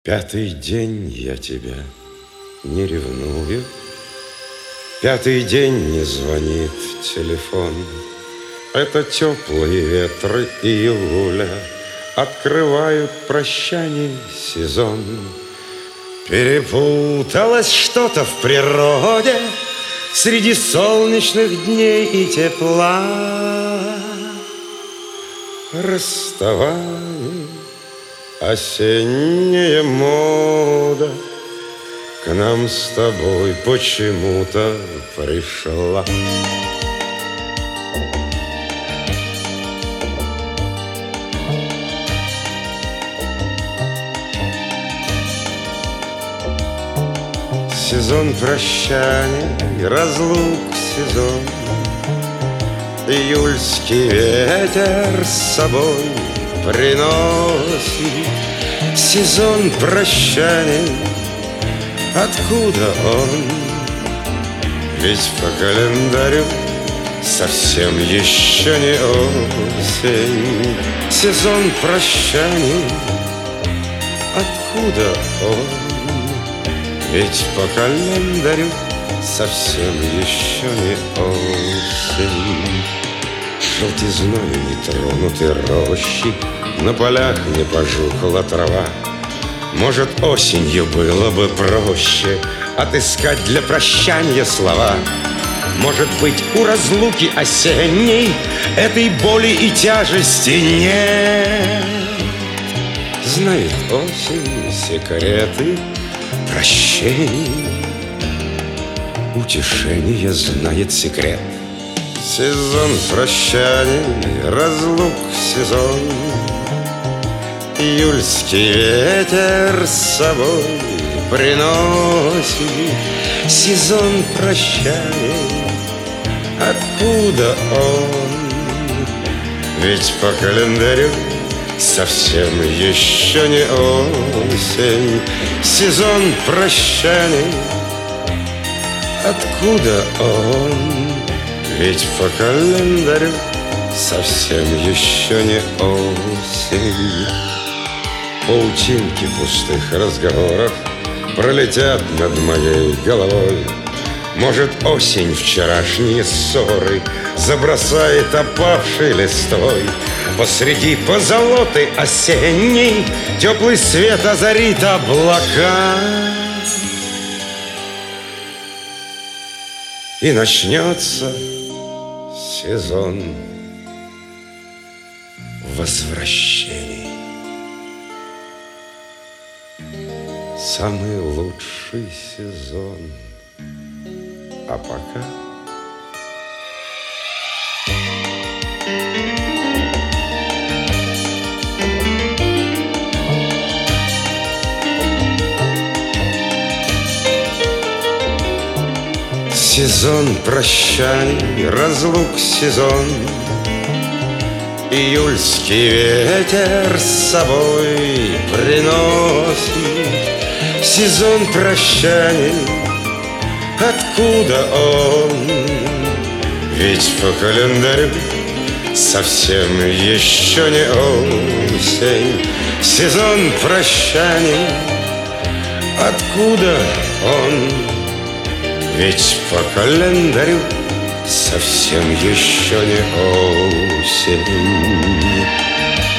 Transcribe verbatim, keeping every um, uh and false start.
Пятый день я тебя не ревную, пятый день не звонит телефон. Это теплые ветры июля открывают прощаний сезон. Перепуталось что-то в природе среди солнечных дней и тепла. Расставание, осенняя мода к нам с тобой почему-то пришла. Сезон прощаний и разлук сезон, июльский ветер с собой приносит. Сезон прощаний, откуда он? Ведь по календарю совсем еще не осень. Сезон прощаний, откуда он? Ведь по календарю совсем еще не осень. Желтизною не тронуты рощи, на полях не пожухла трава. Может, осенью было бы проще отыскать для прощания слова. Может быть, у разлуки осенней этой боли и тяжести нет. Знает осень секреты прощений, утешение знает секрет. Сезон прощаний, разлук сезон, июльский ветер с собой приносит. Сезон прощаний, откуда он? Ведь по календарю совсем еще не осень. Сезон прощаний, откуда он? Ведь по календарю совсем еще не осень. Паутинки пустых разговоров пролетят над моей головой. Может, осень вчерашние ссоры забросает опавшей листвой. Посреди позолоты осенней теплый свет озарит облака. И начнется сезон возвращений. Самый лучший сезон. А пока сезон прощаний, разлук сезон, июльский ветер с собой приносит. Сезон прощаний, откуда он? Ведь по календарю совсем еще не осень. Сезон прощаний, откуда он? Ведь по календарю совсем еще не осень.